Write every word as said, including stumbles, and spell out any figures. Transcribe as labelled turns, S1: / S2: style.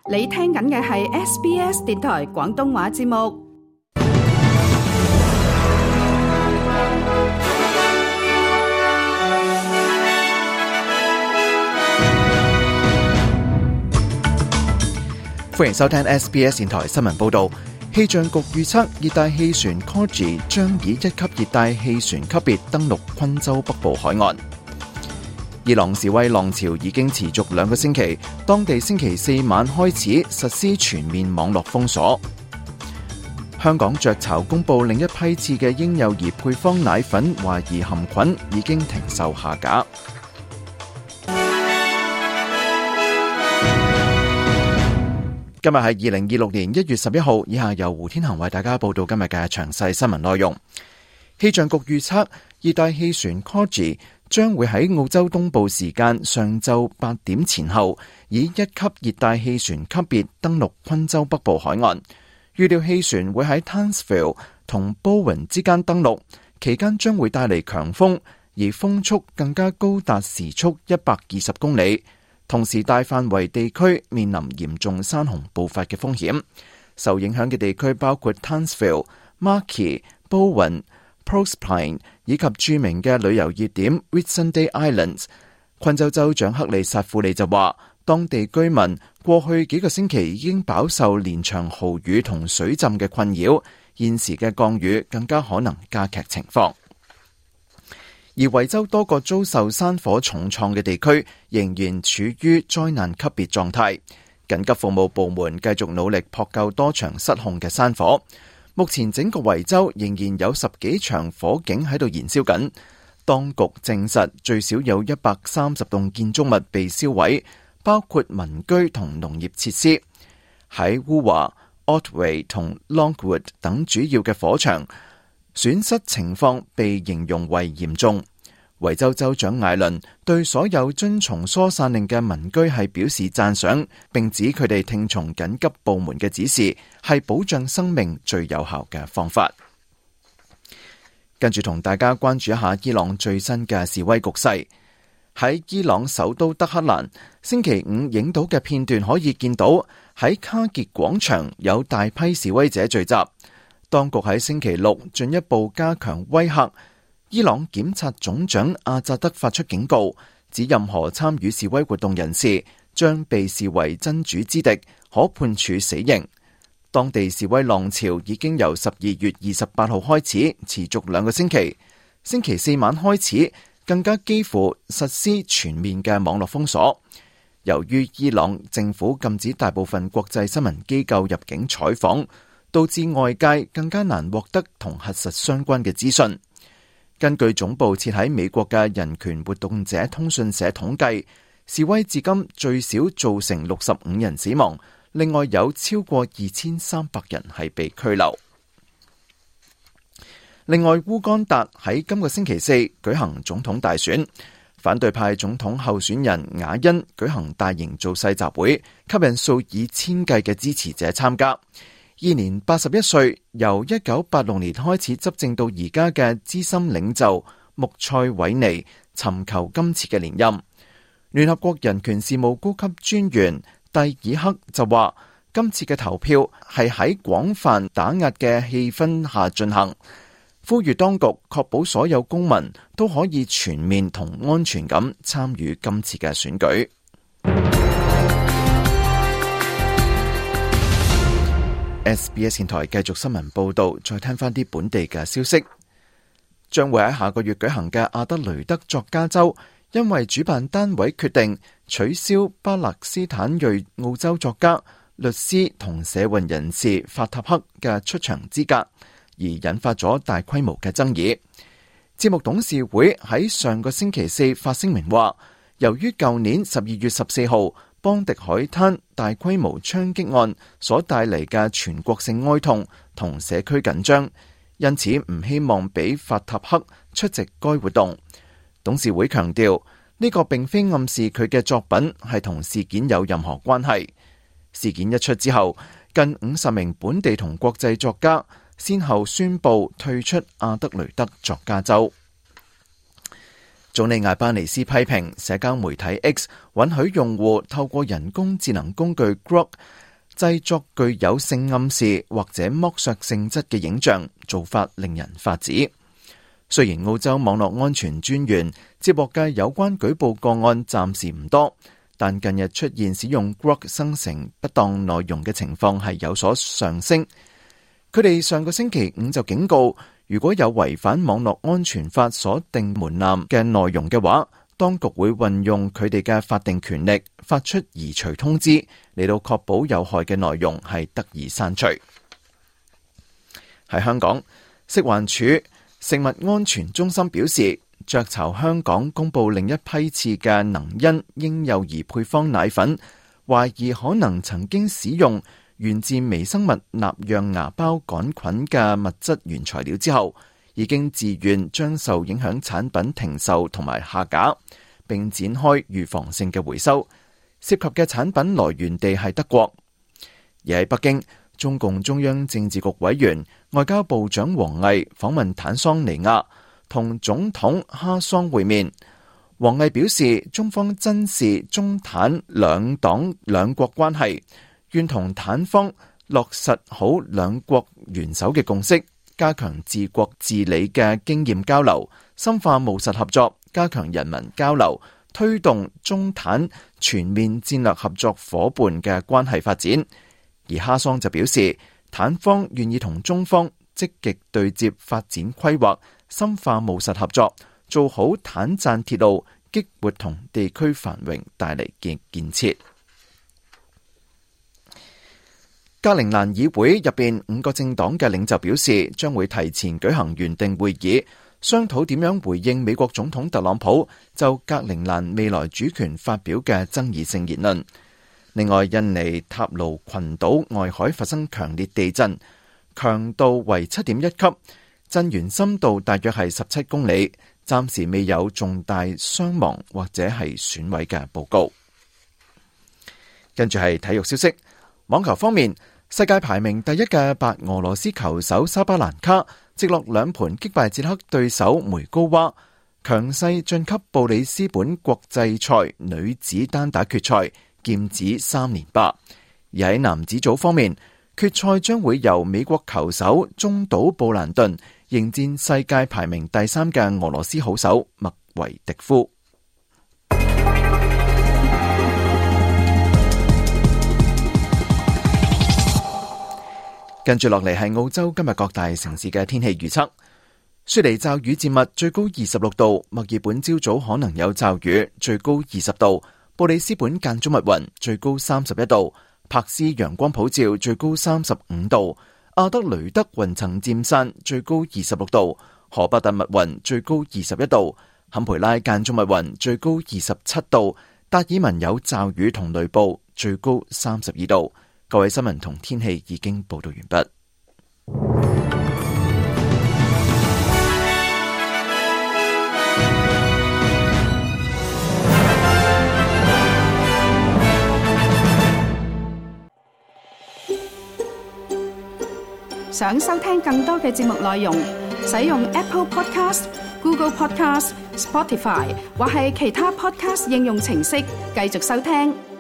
S1: 你聽緊嘅係 S B S 電台廣東話節目。
S2: 歡迎收聽 S B S 電台新聞報道。氣象局預測熱帶氣旋 Koji 將以一級熱帶氣旋級別登陸昆州北部海岸。伊朗示威浪潮已經持續兩個星期，當地星期四晚開始實施全面網絡封鎖。香港雀巢公布另一批次嘅嬰幼兒配方奶粉懷疑含菌，已經停售下架。今日係二零二六年一月十一號，以下由胡天恒為大家報道今日嘅詳細新聞內容。氣象局預測熱帶氣旋 Koji 將會喺澳洲東部時間上晝八點前後，以一級熱帶氣旋級別登陸昆州北部海岸。預料氣旋會喺 Townsville 同 Bowen 之間登陸，期間將會帶嚟強風，而風速更加高達時速一百二十公里。同時大範圍地區面臨嚴重山洪暴發嘅風險。受影響嘅地區包括 Townsville、Markey、Bowen、Proserpine 以及著名嘅旅遊熱點 Whitsunday Islands。昆州州長克里薩庫利就話，當地居民過去幾個星期已經飽受連場豪雨同水浸嘅困擾，現時嘅降雨更加可能加劇情況。而維州多個遭受山火重創嘅地區仍然處於災難級別狀態，緊急服務部門繼續努力撲救多場失控嘅山火。目前整個維州仍然有十幾場火警喺度燃燒緊，當局證實最少有一百三十棟建築物被燒毀，包括民居同農業設施。喺烏華、Otway 同 Longwood 等主要嘅火場，損失情況被形容為嚴重。維州州長艾倫對所有遵從疏散令嘅民居係表示讚賞，並指佢哋聽從緊急部門嘅指示係保障生命最有效嘅方法。跟住同大家關注一下伊朗最新嘅示威局勢。喺伊朗首都德黑蘭，星期五影到嘅片段可以見到喺卡傑廣場有大批示威者聚集。當局喺星期六進一步加強威嚇，伊朗檢察總長阿扎德發出警告，指任何參與示威活動人士將被視為真主之敵，可判處死刑。當地示威浪潮已經由十二月二十八號開始，持續兩個星期。星期四晚開始，更加幾乎實施全面嘅網絡封鎖。由於伊朗政府禁止大部分國際新聞機構入境採訪，導致外界更加難獲得同核實相關嘅資訊。根據總部設喺美國嘅人權活動者通訊社統計，示威至今最少造成六十五人死亡，另外有超過二千三百人係被拘留。另外，烏干達喺今個星期四舉行總統大選，反對派總統候選人雅恩舉行大型造勢集會，吸引數以千計嘅支持者參加。現年八十一歲，由一九八六年開始執政到而家嘅資深領袖穆塞韋尼尋求今次嘅連任。聯合國人權事務高級專員蒂爾克就話，今次嘅投票係喺廣泛打壓嘅氣氛下進行，呼籲當局確保所有公民都可以全面同安全咁參與今次嘅選舉。S B S 電台繼續新聞報道，再聽翻啲本地嘅消息。將會喺下個月舉行嘅阿德雷德作家周，因為主辦單位決定取消巴勒斯坦裔澳洲作家、律師同社運人士法塔克嘅出場資格，而引發咗大規模嘅爭議。節目董事會喺上個星期四發聲明話，由於舊年十二月十四號邦迪海灘大規模槍擊案所帶嚟嘅全國性哀痛同社區緊張，因此唔希望俾法塔克出席該活動。董事會強調，呢個並非暗示佢嘅作品係同事件有任何關係。事件一出之後，近五十名本地同國際作家先後宣布退出阿德雷德作家周。 總理艾巴尼斯批評社交媒體 X 允許用戶透過人工智能工具 Grok 製作具有性暗示或者剝削性質嘅影像，做法令人髮指。雖然澳洲網絡安全專員接獲嘅有關舉報個案暫時唔多，但近日出現使用 Grok 生成不當內容嘅情況係有所上升。佢哋上個星期五就警告，如果有違反網絡安全法所定門檻嘅內容嘅話，當局會運用佢哋嘅法定權力，發出移除通知，嚟到確保有害嘅內容係得以刪除。喺香港，食環署食物安全中心表示，雀巢香港公布另一批次嘅能恩嬰幼兒配方奶粉，懷疑可能曾經使用源自微生物納樣芽孢桿菌嘅物質原材料之後，已經自願將受影響產品停售同埋下架，並展開預防性嘅回收。涉及嘅產品來源地係德國。而喺北京，中共中央政治局委員外交部長王毅訪問坦桑尼亞，同總統哈桑會面。王毅表示，中方珍視中坦兩黨兩國關係，願同坦方落實好兩國元首嘅共識，加強治國治理嘅經驗交流，深化務實合作，加強人民交流，推動中坦全面戰略合作夥伴嘅關係發展。而哈桑就表示，坦方願意同中方積極對接發展規劃，深化務實合作，做好坦贊鐵路，激活同地區繁榮帶嚟嘅建設。格陵蘭議會入邊五個政黨嘅領袖表示，將會提前舉行原定會議，商討點樣回應美國總統特朗普就格陵蘭未來主權發表嘅爭議性言論。另外，印尼塔盧群島外海發生強烈地震，強度為七點一級，震源深度大約係十七公里，暫時未有重大傷亡或者係損毀嘅報告。跟住係體育消息，網球方面，世界排名第一嘅白俄羅斯球手沙巴蘭卡直落兩盤擊敗捷克對手梅高娃，強勢晉級布里斯本國際賽女子單打決賽，劍指三連霸。而喺男子組方面，決賽將會由美國球手中島布蘭頓迎戰世界排名第三嘅俄羅斯好手麥維迪夫。跟住落嚟係澳洲今日各大城市嘅天氣預測。雪梨驟雨漸密，最高二十六度；墨爾本朝早可能有驟雨，最高二十度；布里斯本間中密雲，最高三十一度；柏斯陽光普照，最高三十五度；阿德雷德雲層漸散，最高二十六度；荷伯特密雲，最高二十一度；坎培拉間中密雲，最高二十七度；達爾文有驟雨同雷暴，最高三十二度。各位新聞同天氣已經報道完畢。
S1: 想收聽更多嘅節目內容，使用 Apple Podcast、Google Podcast、Spotify 或係其他 Podcast 應用程式繼續收聽。